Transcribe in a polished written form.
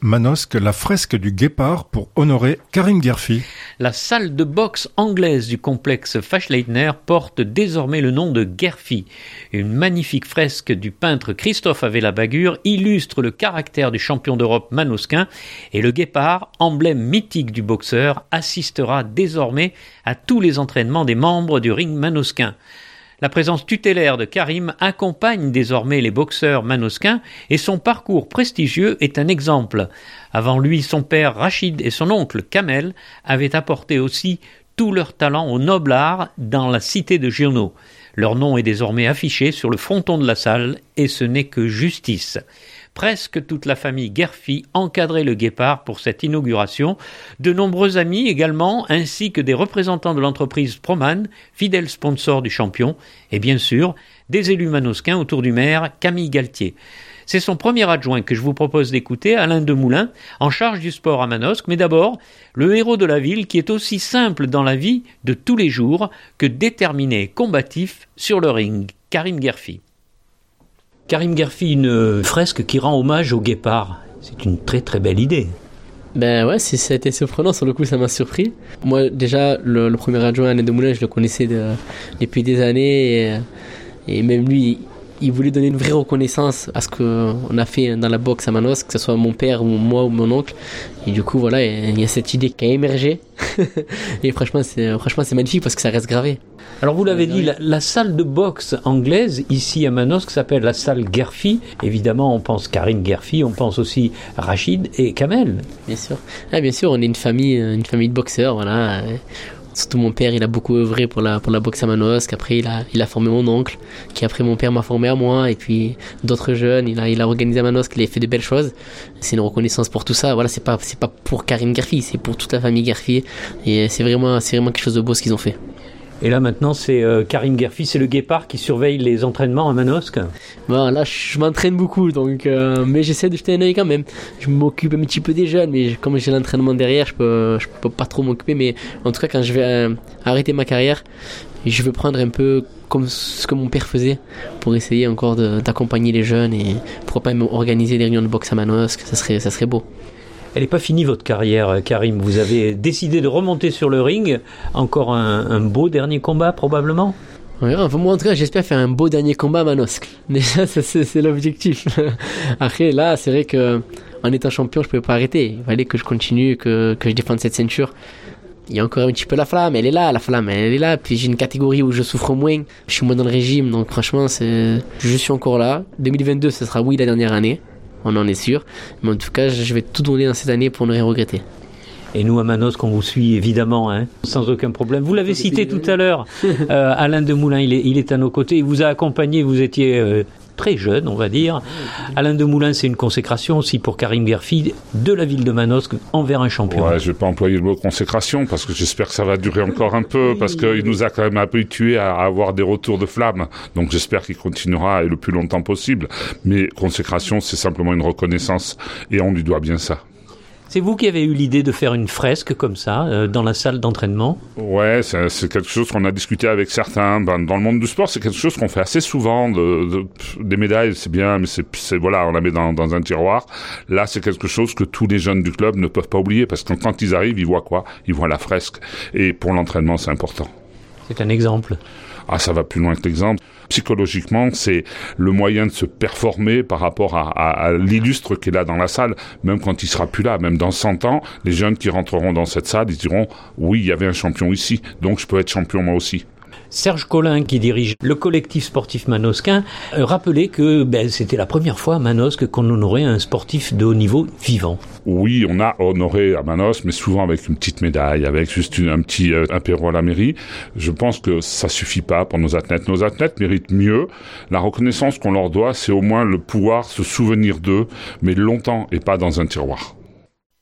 Manosque la fresque du Guépard pour honorer Karim Guerfi. La salle de boxe anglaise du complexe Fachleitner porte désormais le nom de Guerfi. Une magnifique fresque du peintre Christophe Avella-Bagur illustre le caractère du champion d'Europe manosquin et le Guépard, emblème mythique du boxeur, assistera désormais à tous les entraînements des membres du ring manosquin. La présence tutélaire de Karim accompagne désormais les boxeurs manosquins et son parcours prestigieux est un exemple. Avant lui, son père Rachid et son oncle Kamel avaient apporté aussi tout leur talent au noble art dans la cité de Giono. Leur nom est désormais affiché sur le fronton de la salle et ce n'est que justice. Presque toute la famille Guerfi encadrait le Guépard pour cette inauguration, de nombreux amis également, ainsi que des représentants de l'entreprise Proman, fidèle sponsor du champion, et bien sûr, des élus manosquins autour du maire Camille Galtier. C'est son premier adjoint que je vous propose d'écouter, Alain Demoulin, en charge du sport à Manosque, mais d'abord, le héros de la ville qui est aussi simple dans la vie de tous les jours que déterminé et combatif sur le ring, Karim Guerfi. Karim Guerfi, une fresque qui rend hommage au Guépard. C'est une très très belle idée. Ben ouais, ça a été surprenant, sur le coup ça m'a surpris. Moi déjà, le premier adjoint Alain Demoulin, je le connaissais depuis des années et même lui, il voulait donner une vraie reconnaissance à ce qu'on a fait dans la boxe à Manosque, que ce soit mon père ou moi ou mon oncle. Et du coup voilà, il y a cette idée qui a émergé et franchement c'est magnifique parce que ça reste gravé. Alors vous l'avez dit, la salle de boxe anglaise ici à Manosque s'appelle la salle Guerfi. Évidemment on pense Karim Guerfi, on pense aussi Rachid et Kamel. Bien sûr, bien sûr, on est une famille de boxeurs, voilà. Surtout mon père, il a beaucoup œuvré pour la boxe à Manosque. Après, il a formé mon oncle, qui après mon père m'a formé à moi, et puis d'autres jeunes. Il a organisé à Manosque, il a fait de belles choses. C'est une reconnaissance pour tout ça. Voilà, c'est pas pour Karim Guerfi, c'est pour toute la famille Guerfi. Et c'est vraiment quelque chose de beau ce qu'ils ont fait. Et là maintenant c'est Karim Guerfi, c'est le Guépard qui surveille les entraînements à Manosque. Bon, là je m'entraîne beaucoup, donc mais j'essaie de jeter un œil quand même. Je m'occupe un petit peu des jeunes, mais comme j'ai l'entraînement derrière, je peux pas trop m'occuper. Mais en tout cas, quand je vais arrêter ma carrière, je veux prendre un peu comme ce que mon père faisait pour essayer encore d'accompagner les jeunes et pourquoi pas même organiser des réunions de boxe à Manosque. Ça serait beau. Elle n'est pas finie votre carrière, Karim. Vous avez décidé de remonter sur le ring. Encore un beau dernier combat, probablement. Ouais, enfin, moi, en tout cas, j'espère faire un beau dernier combat à Manosque. Déjà, c'est l'objectif. Après, là, c'est vrai que en étant champion, je ne pouvais pas arrêter. Il fallait que je continue, que je défende cette ceinture. Il y a encore un petit peu la flamme, elle est là, elle est là. Puis j'ai une catégorie où je souffre moins. Je suis moins dans le régime, donc franchement, je suis encore là. 2022, ce sera la dernière année. On en est sûr, mais en tout cas je vais tout donner dans cette année pour ne rien regretter. Et nous à Manosque on vous suit évidemment, sans aucun problème. Vous l'avez cité tout à l'heure, Alain Demoulin, il est à nos côtés, il vous a accompagné, vous étiez très jeune on va dire. Alain Demoulin, c'est une consécration aussi pour Karim Guerfi de la ville de Manosque envers un champion. Ouais, je vais pas employer le mot consécration parce que j'espère que ça va durer encore un peu parce qu'il nous a quand même habitués à avoir des retours de flamme. Donc j'espère qu'il continuera et le plus longtemps possible. Mais consécration, c'est simplement une reconnaissance et on lui doit bien ça. C'est vous qui avez eu l'idée de faire une fresque comme ça, dans la salle d'entraînement ? Ouais, c'est quelque chose qu'on a discuté avec certains. Dans le monde du sport, c'est quelque chose qu'on fait assez souvent. Des médailles, c'est bien, mais voilà, on la met dans un tiroir. Là, c'est quelque chose que tous les jeunes du club ne peuvent pas oublier, parce que quand ils arrivent, ils voient quoi ? Ils voient la fresque. Et pour l'entraînement, c'est important. C'est un exemple. Ah, ça va plus loin que l'exemple. Psychologiquement, c'est le moyen de se performer par rapport à l'illustre qu'il a dans la salle, même quand il sera plus là, même dans 100 ans, les jeunes qui rentreront dans cette salle, ils diront « Oui, il y avait un champion ici, donc je peux être champion moi aussi ». Serge Collin, qui dirige le collectif sportif manosquin, rappelait que c'était la première fois à Manosque qu'on honorait un sportif de haut niveau vivant. Oui, on a honoré à Manosque, mais souvent avec une petite médaille, avec juste un petit apéro à la mairie. Je pense que ça suffit pas pour nos athlètes. Nos athlètes méritent mieux. La reconnaissance qu'on leur doit, c'est au moins le pouvoir se souvenir d'eux, mais longtemps et pas dans un tiroir.